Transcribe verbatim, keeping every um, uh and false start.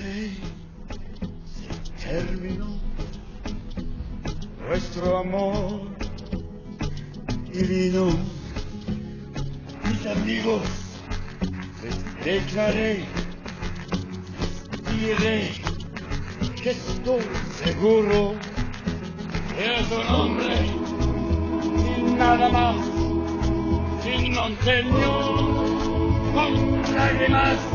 Rey, se terminó nuestro amor divino. Mis amigos, les declaré, diré que estoy seguro que es un hombre y nada más, sin un señor con lágrimas